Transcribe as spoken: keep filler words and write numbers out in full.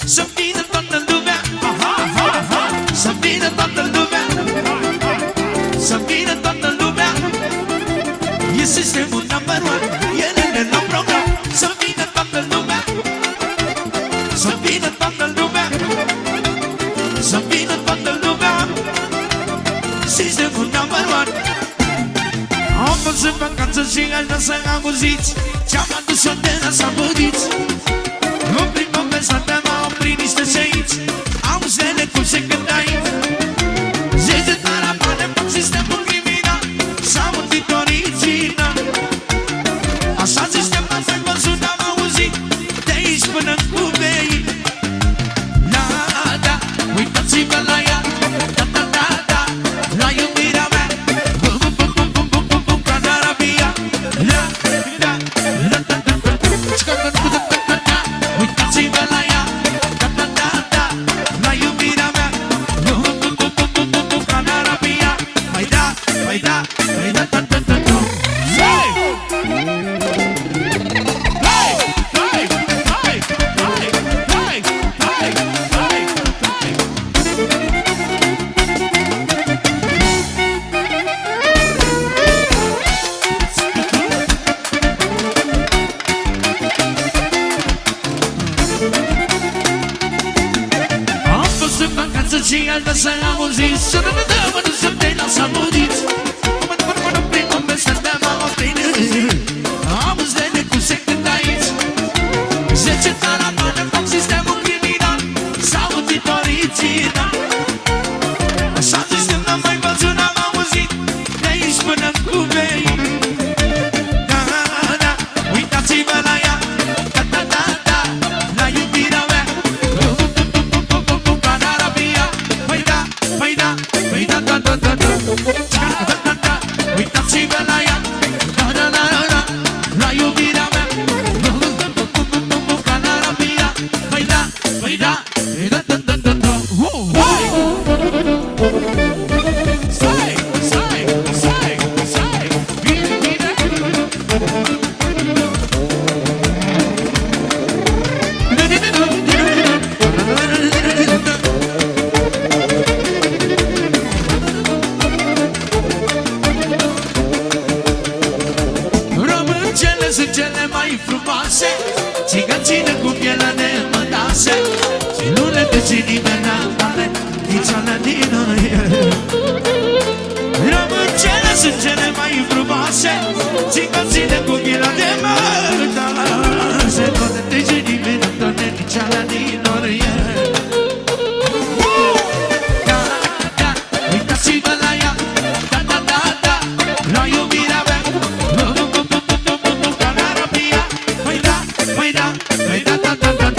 să vină toată lumea, să vină toată lumea, să vină toată lumea. E sistemul number one, el e la program. Să vină toată lumea, să vină toată lumea, să vină toată lumea. Sistemul number one. Am fost în vacanță și aș vrea să auziți ce-am adus-o de la Saburiți. În primăveri s-a m-a oprit niște seiți, auzi-le cum se cântă aici. Zece tarabane fac sistemul criminal, s-au undit original. Așa sistem n-ați văzut, am auzit, de aici până în Cuvei. Da, da, uitați-vă la ea, da, da, da, da, la iubirea mea. Bum, bum, bum, bum, bum, bum, bum, ca în Arabia. Da, da, da, da, da, da, da. Uitați-vă la ea, da, da, da, da, la iubirea mea. Bum, bum, bum, bum, bum, bum, bum, ca în Arabia. Mai da, mai da, mai da, da, da, da, da. Și aș vrea să auziți, să nu ne dăm, nu să te las amuriți. Mă prin lume să dăm, am oprit. Auzi-le cum se cântă aici. Zece tarabane fac sistemul criminal, s-au undit original. Așa sistem n-am mai văzut, n-am auzit, de aici până în Cuvei. Da, da, uitați-vă la ea, da, da, da, da, la iubirea mea. Păi da, păi da, da, da, da, da, da, da, da, uitați-vă la ea, da, da, da, da, da, la iubirea mea. Ca în Arabia, păi da, păi da, păi da, da, da, da, da. Stai, stai, stai, stai, bine, bine. Româncele sunt cele mai frumoase, țigăține cu pielea de mătase, și nu le deci nimeni n-are niciodată din noi. Româncele sunt cele mai frumoase, țigăține cu pielea de mătase, nu le deci nimeni n-are niciodată din noi. Da, da, uitați-vă la ea, da, da, da, da, la iubirea mea. Păi da, păi da, păi da, da, da, da,